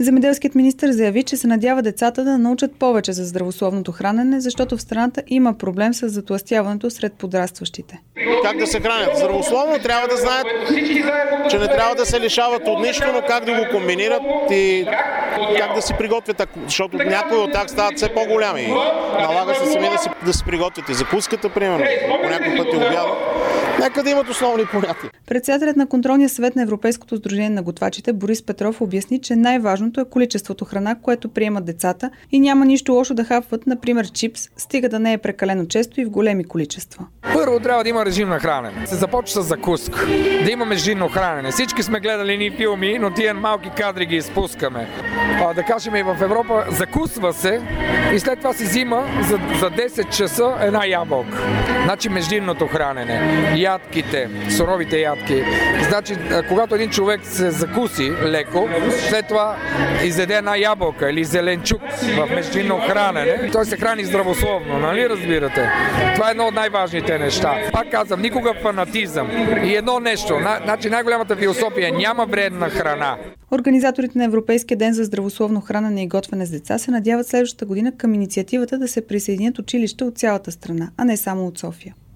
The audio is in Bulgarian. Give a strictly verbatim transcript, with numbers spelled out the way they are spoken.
Земеделският министър заяви, че се надява децата да научат повече за здравословното хранене, защото в страната има проблем с затлъстяването сред подрастващите. Как да се хранят здравословно, трябва да знаят, че не трябва да се лишават от нищо, но как да го комбинират и как да си приготвят, защото някои от тях стават все по-голями. Налага се сами да си, да си приготвят и закуската, примерно, по някой път и обяда. Нека да имат основни понятия. Председателят на контролния съвет на Европейското сдружение на готвачите Борис Петров обясни, че най-важното е количеството храна, което приемат децата и няма нищо лошо да хапват, например, чипс, стига да не е прекалено често и в големи количества. Първо трябва да има режим на хранене. Се започва с закуска. Да има междинно хранене. Всички сме гледали ни филми, но тия малки кадри ги изпускаме. А, да кажем и в Европа закусва се и след това си взима за, за десет часа една ябълка. Значи междинното хранене. Ядките, суровите ядки. Значи, когато един човек се закуси леко, след това изеде една ябълка или зеленчук в междинно хранене, той се храни здравословно, нали разбирате? Това е едно от най-важните неща. Пак казвам, никога фанатизъм. И едно нещо, значи най-голямата философия, няма вредна храна. Организаторите на Европейския ден за здравословно хранене и готвене с деца се надяват следващата година към инициативата да се присъединят училища от цялата страна, а не само от София.